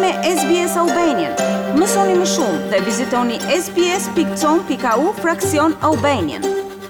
me SBS Albanian. Mësoni më shumë dhe vizitoni sbs.com.au/Albanian.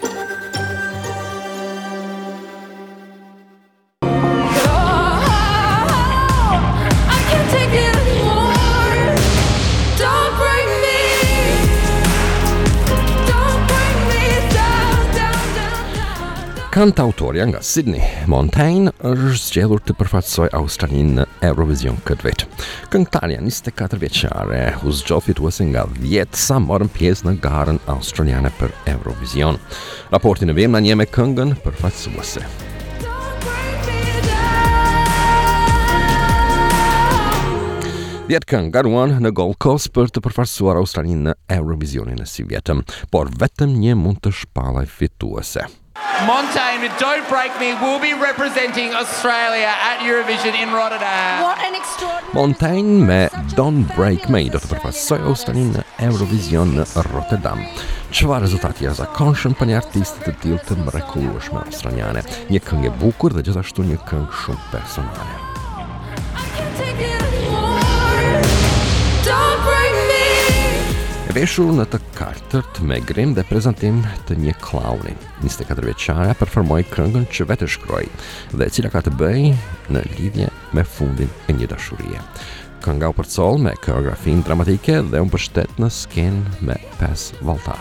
Kantautorja nga Sydney, Montaigne, është zgjedhur të përfaqësojë Australinë në Eurovision këtë vit. Këngëtarja 24 vjeçare u zgjodh fituese nga 10 sa morën pjesë në garën australiane për Eurovision. Raporti në vim na njeh me këngën përfaqësuese. Dhjetë këngë garuan në Gold Coast për të përfaqësuar Australinë në Eurovisionin e si vjetëm, por vetëm një mund të shpallaj fituese. Montaigne with Don't Break Me will be representing Australia at Eurovision in Rotterdam. What an extraordinary... Montaigne me Don't Break Me do të përfaqësojë Australinë në Eurovision në Rotterdam. Çfarë rezultati jashtëzakonshëm për një artist të tillë të mrekullueshme australiane. Një këngë e bukur dhe gjithashtu një këngë shumë personale. Veshur në të kartërt me grim dhe prezantim të një klauni. 24 vjeçare performoi këngën që vetë shkroi dhe e cila ka të bëjë në lidhje me fundin e një dashurie. Kënga u përcoll me koreografinë dramatike dhe u mbështet në skenë me 5 valltar.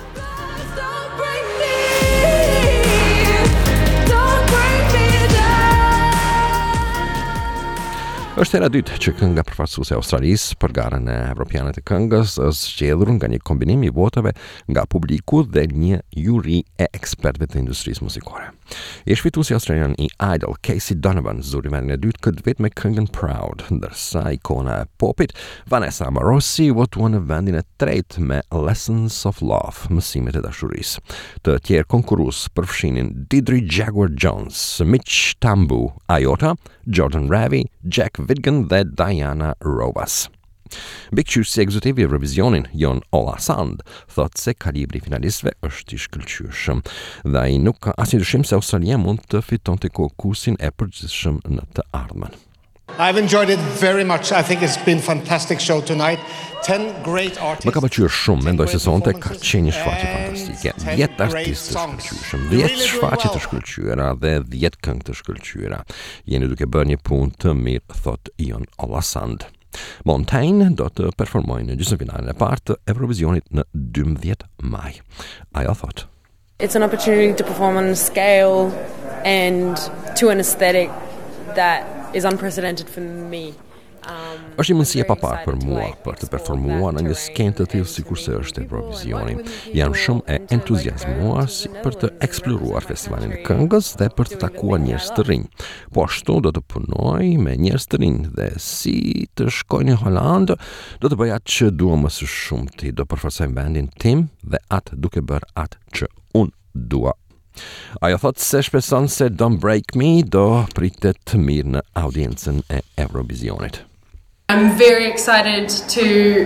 Është hera dytë që kënga përfaqësuese e Australisë për garën e evropiane të këngës është zgjedhur nga një kombinim i votave nga publiku dhe një juri e ekspertëve të industrisë muzikore. Ish fituesi australian i Idol, Casey Donovan, zuri vendin e dytë këtë vit me këngën Proud, ndërsa ikona e popit Vanessa Amorosi votuan në vendin e tretë me Lessons of Love, mësimet e dashurisë. Të tjerë konkurrues përfshinin Deirdre Jaguar Jones, Mitch Tambu, Iota, Jordan Ravi, Jack Vidgen dhe Diana Robas. Mbikëqyrësi ekzekutiv i Eurovisionin, Jon Olasand, thotë se kalibri i finalistëve është i shkëlqyeshëm dhe ai nuk ka asnjë dyshim se Australia mund të fitonte konkursin e përgjithshëm në të ardhmen. I've enjoyed it very much. I think it's been a fantastic show tonight. 10 great artists. Më ka pëlqyer shumë, mendoj se sonte ka qenë një shfaqje fantastike. 10 artistë të shkëlqyeshëm, 10 shfaqje të shkëlqyera dhe 10 këngë të shkëlqyera. Jeni duke bërë një punë të mirë, thot Jon Olasand. Montaigne do të performojë në gjysmëfinalen e parë të Eurovisionit në 12 maj. Ajo thot: It's an opportunity to perform on a scale and to an aesthetic that is unprecedented for me. Është një mundësi e paparë për mua për të performuar në një skenë të tillë sikurse është Eurovisioni. Jam shumë e entuziazmuar për të eksploruar festivalin e këngës dhe për të takuar njerëz të rinj. Po ashtu do të punoj me njerëz të rinj dhe si të shkoj në Holandë, do të bëj atë që dua më së shumti, do përforcoj vendin tim dhe atë duke bërë atë që unë dua. Ajo thot se shpreson se Don't Break Me do pritet të mirë në audiencën e Eurovisionit. I'm very excited to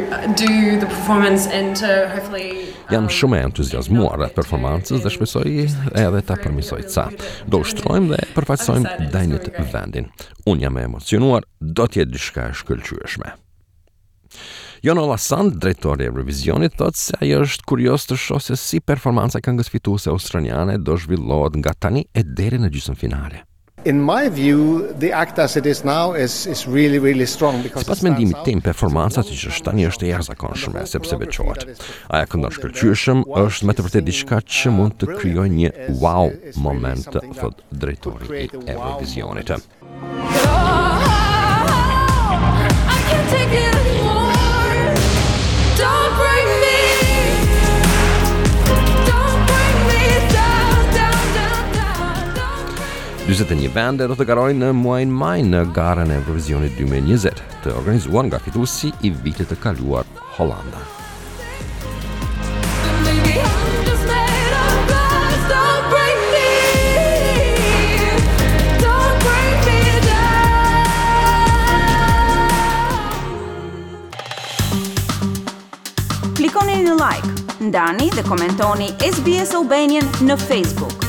do the performance and to hopefully Jam shumë e entuziazmuar rreth performancës dhe shpresoj edhe ta përmirësoj ca. Do ushtrojmë dhe përfaqësojmë Dajnit vendin. Unë jam e emocionuar, do të jetë diçka e shkëlqyeshme. Jon Olasand, drejtori i Eurovisionit, thotë se ai është kurioz të shohë se si performanca e këngës fituese australiane do zhvillohet nga tani e deri në gjysmëfinale. In my view, the act as it is now is really strong because Sipas mendimit tim, performanca që është tani është e jashtëzakonshme sepse veçohet. Ajo këndon shkëlqyeshëm, është me të vërtetë diçka që mund të krijojë një wow moment, thot drejtori i Eurovisionit. Një vende do të garojnë në muajin maj në garën e Eurovisionit 2020, të organizuar nga fituesi i vitit të kaluar, Holanda. Klikoni në like, ndani dhe komentoni SBS Albanian në Facebook.